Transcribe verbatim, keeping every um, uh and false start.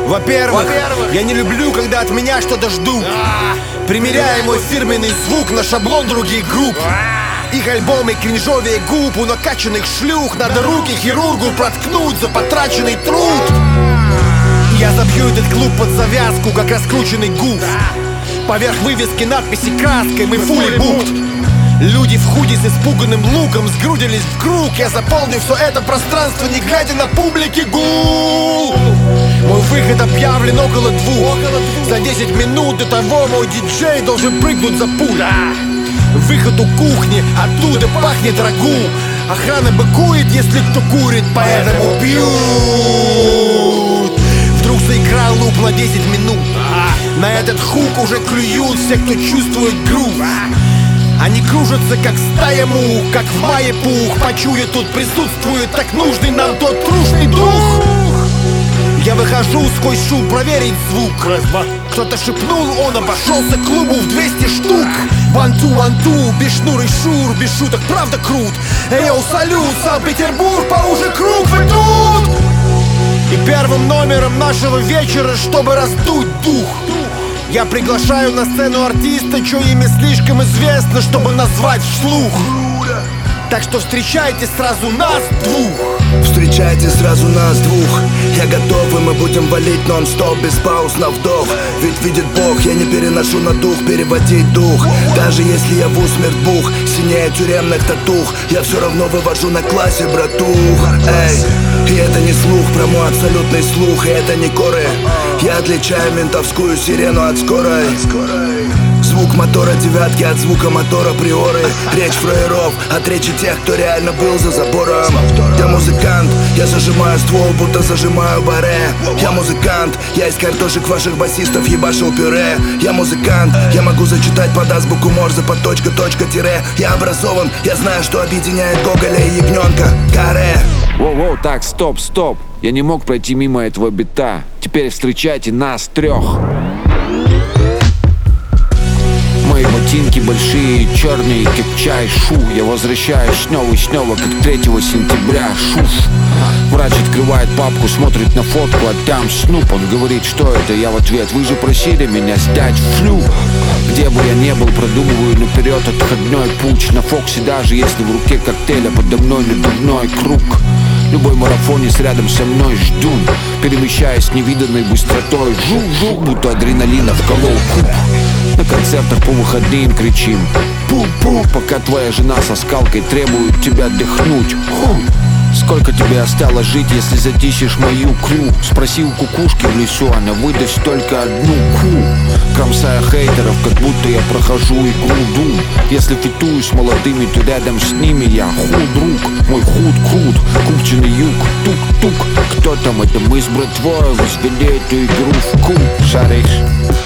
Во-первых, я не люблю, когда от меня что-то ждут. Примеряя мой фирменный звук на шаблон других групп. Их альбомы кринжовее губ у накачанных шлюх. Надо руки хирургу проткнуть за потраченный труд. И я забью этот клуб под завязку, как раскрученный гуф. Поверх вывески надписи краской «Мы фули бут». Люди в худи с испуганным луком сгрудились в круг. Я заполню все это пространство, не глядя на публики гул. Мой выход объявлен около двух. За десять минут до того мой диджей должен прыгнуть за пульт. Выход у кухни, оттуда пахнет рагу. Охрана быкует, если кто курит, поэтому пьют. Вдруг заиграл луп на десять минут. На этот хук уже клюют все, кто чувствует грув. Они кружатся, как стая мух, как в мае пух. Почуя, тут присутствует так нужный нам тот трушный дух. Я выхожу сквозь шум проверить звук. Кто-то шепнул, он обошелся клубу в двести штук. Ван-ту, ван-ту, без шнур и шур, без шуток, правда крут. Эйоу, салют, Санкт-Петербург, по уже круг, вы тут! И первым номером нашего вечера, чтобы раздуть дух, я приглашаю на сцену артиста, чье имя слишком известно, чтобы назвать вслух. Так что встречайте сразу нас двух. Встречайте сразу нас двух. Я готов, и мы будем валить нон-стоп, без пауз на вдох. Ведь видит Бог, я не переношу на дух переводить дух. Даже если я в усмерть бух, синее тюремных татух, я все равно вывожу на классе, братух. Эй, и это не слух, про мой абсолютный слух, и это не коры. Я отличаю ментовскую сирену от скорой. Звук мотора девятки от звука мотора приоры. Речь фраеров от речи тех, кто реально был за забором. Я музыкант, я зажимаю ствол, будто зажимаю баре. Я музыкант, я из картошек ваших басистов ебашил пюре. Я музыкант, я могу зачитать под азбуку Морзе под точка, точка, тире. Я образован, я знаю, что объединяет Гоголя и ягненка. Каре. Воу-воу, так, стоп, стоп. Я не мог пройти мимо этого бита. Теперь встречайте нас трех. Мои ботинки большие, черные, как чай, шу. Я возвращаюсь снова и снова, как третьего сентября, шуф. Врач открывает папку, смотрит на фотку, а там Снуп. Он говорит, что это? Я в ответ, вы же просили меня снять флю. Где бы я не был, продумываю наперед отходной путь. На Фоксе даже если в руке коктейля, подо мной надувной круг. Любой марафонец рядом со мной ждун, перемещаясь невиданной быстротой. Жук-жук, будто адреналина вколол куб. На концертах по выходным кричим пу-пу, пока твоя жена со скалкой требует тебя дыхнуть. Ху. Сколько тебе осталось жить, если затишишь мою крю? Спроси у кукушки в лесу, она выдаст только одну ку. Кромсая хейтеров, как будто я прохожу игру Doom. Если фитую с молодыми, то рядом с ними я худ-друг. Мой худ крут, купченый юг, тук-тук. Кто там? Это мы с братвой возвели эту игру в ку. Шаришь?